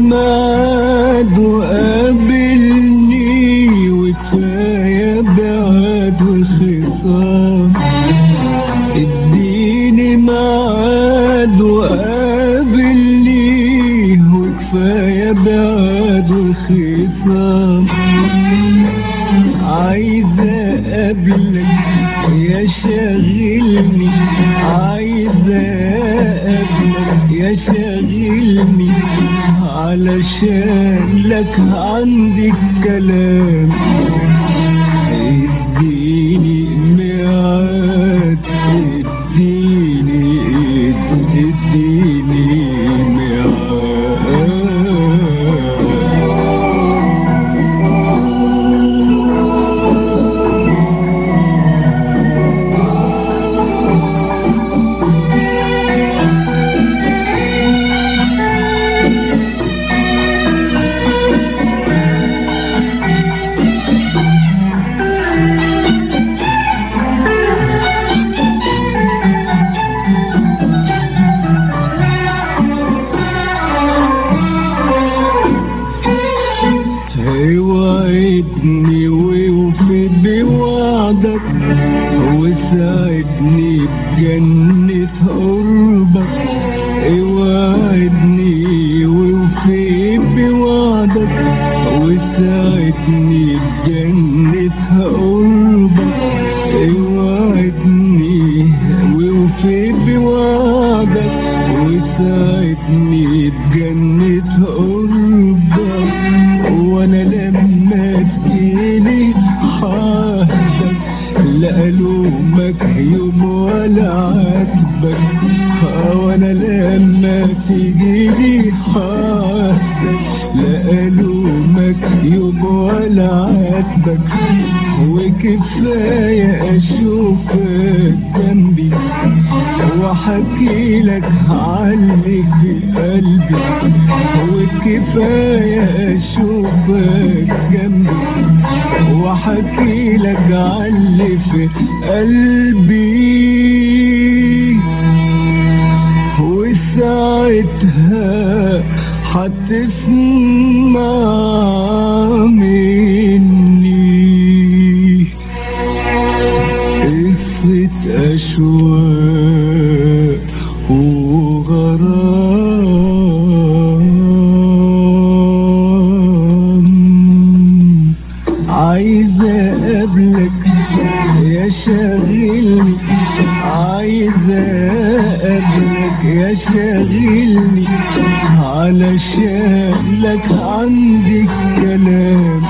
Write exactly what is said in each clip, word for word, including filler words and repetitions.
ميعاد وقابلني، وكفاية بعد وخصام. اديني ميعاد وقابلني، وكفاية بعد وخصام. عايزة اقابلك يا شاغلني، عايزة اقابلك يا شاغلني، علشان لك عندي الكلام. اديني ميعاد، اديني اديني ميعاد. وعدني ووفي بوعدك، وساعدني بجنة قربك. وعدني ووفي بوعدك، وساعدني بجنة قربك. وعدني ووفي بوعدك، وساعدني بجنة قربك. وانا لما تجيلي حاسك، لا الومك يوم ولا عاتبك. وانا لما تجيلي حاسك، لا الومك يوم ولا عاتبك. وكفاية اشوفك جنبي، واحكي لك عني في قلبي. وكفاية اشوفك جنبي، واحكي لك عني في قلبي. وساعتها هتسمع مني قصة أشواق وغرام. عايزة أقابلك يا شاغلني، عايزة أقابلك يا شاغلني، علشان لك عندي الكلام.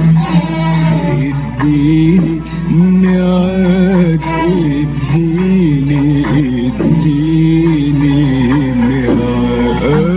اديني ميعاد، اديني اديني ميعاد.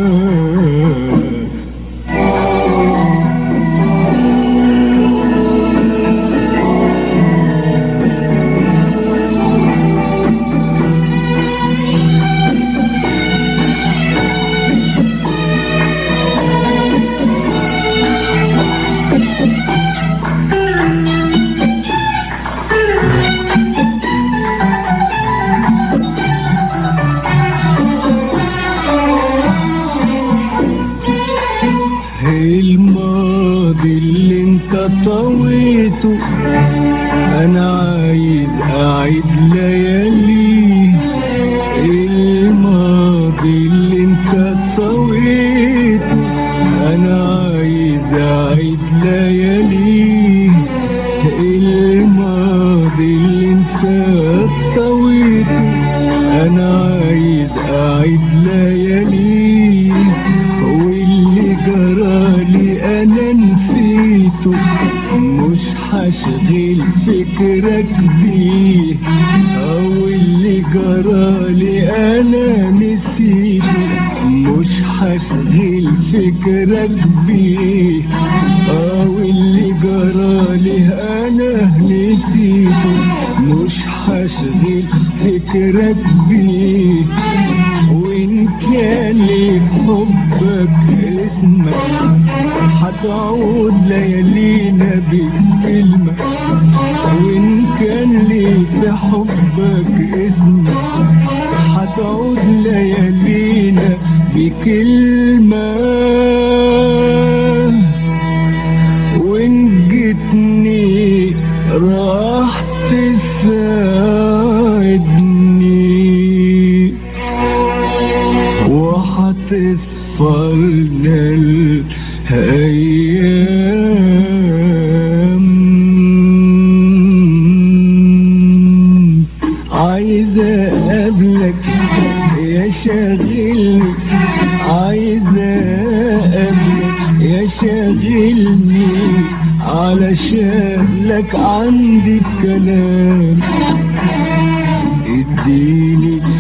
الماضي اللي انت طويته، انا عايز اعيد لياليه. الماضي اللي انت طويته، انا عايز اعيد لياليه. الماضي اللي انت طويته، انا عايز اعيد لياليه. واللي جرالي انا نسيته، مش هشغل فكرك بيه. او اللي جرالي انا نسيته، مش هشغل فكرك بيه. او اللي جرالي انا نسيته، مش هشغل فكرك بيه. وان كان لي حبك اسمك، هتعود ليالينا بكلمة. وان كان لي في حبك اسمك، هتعود ليالينا بكلمة. ايام عايز اقابلك يا شاغلني، عايز اقابلك يا شاغلني، علشان لك عندي الكلام اديني